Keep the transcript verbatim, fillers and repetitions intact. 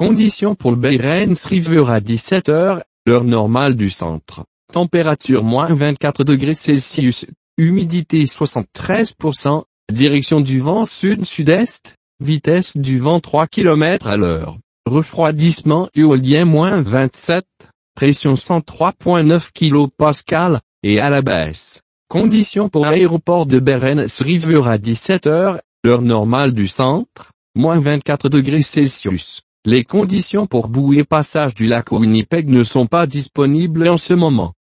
Conditions pour le Barents River à dix-sept heures, l'heure normale du centre. Température moins vingt-quatre degrés Celsius, humidité soixante-treize pour cent, direction du vent sud-sud-est, vitesse du vent trois kilomètres à l'heure, refroidissement éolien moins vingt-sept, pression cent trois virgule neuf kilopascales, et à la baisse. Conditions pour l'aéroport de Barents River à dix-sept heures, l'heure normale du centre, moins vingt-quatre degrés Celsius. Les conditions pour bouée passage du lac Winnipeg ne sont pas disponibles en ce moment.